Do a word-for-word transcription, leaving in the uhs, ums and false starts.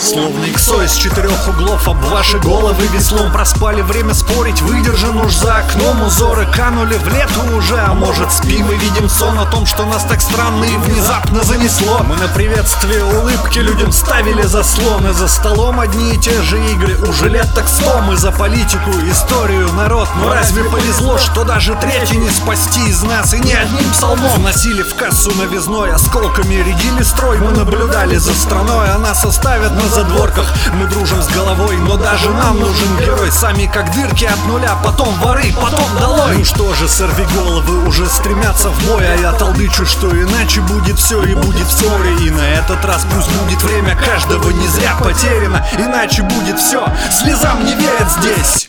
Словно иксо из четырех углов об ваши головы веслом проспали. Время спорить, выдержан уж за окном. Узоры канули в лето уже, а может спим и видим сон о том, что нас так странно и внезапно занесло. Мы на приветствие улыбки людям ставили заслоны. За столом одни и те же игры, уже лет так сто. Мы за политику, историю, народ. Но разве повезло, что даже третий не спасти из нас и ни одним псалмом? Вносили в кассу новизной, осколками рядили строй. Мы наблюдали за страной, а нас оставят на задворках. Мы дружим с головой, но даже нам нужен герой. Сами как дырки от нуля, потом воры, потом долой. Ну что же, сорви головы уже стремятся в бой, а я толдычу, что иначе будет все и будет вскоре. И на этот раз пусть будет время каждого не зря потеряно, иначе будет все, слезам не верят здесь.